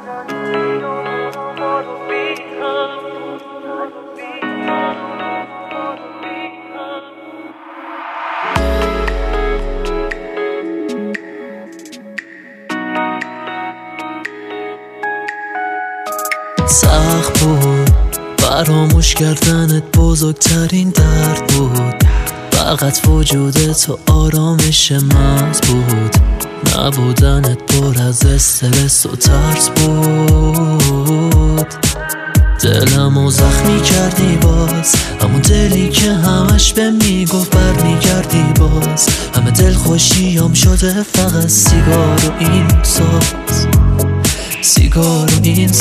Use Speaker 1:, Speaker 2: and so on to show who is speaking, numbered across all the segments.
Speaker 1: سخت بود فراموش کردنت، بزرگترین درد بود. فقط وجود تو آرامش محض بود. نبودنت پر از استرس و ترس بود. دلمو زخمی کردی باز، همون دلی که همش به میگفت برمیگردی باز. همه دل خوشیام شده فقط سیگار و این ساز، سیگار و این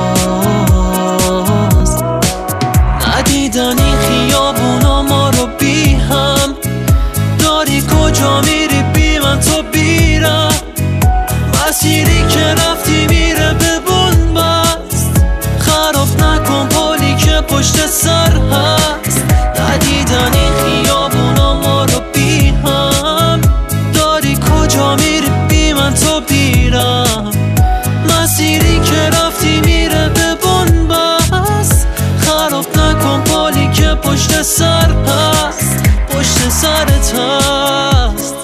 Speaker 1: ساز. ندیدن این خیابونا ما رو بی هم، داری کجا میری بی من تو بیرم. مسیری که رفتی میره به بن بست، خراب نکن پلی که پشت سر هست. ندیدن این خیابونا ما رو بی هم، داری کجا میری بی من تو بیرم. مسیری که رفتی میره به بن بست، خراب نکن پلی که پشت سر هست، پشت سرت هست.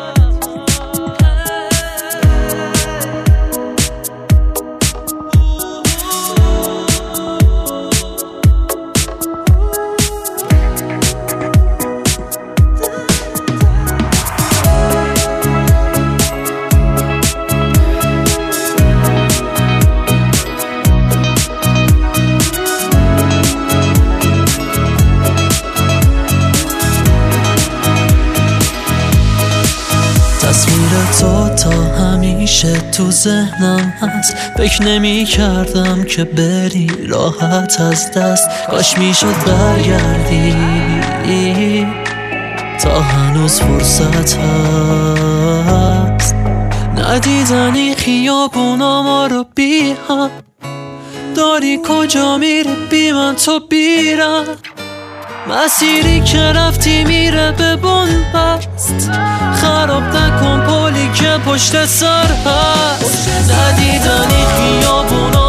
Speaker 1: تصویر تو تا همیشه تو ذهنم هست. فکر نمی کردم که بری راحت از دست. کاش می شد برگردی، تا هنوز فرصت هست. ندیدنی خیابونا ما رو بی هم، داری کجا میری بی من تو بیرم. مسیری که رفتی میره به بن بست، خراب نکن پلی که پشت سر هست. ندیدنی خیابونا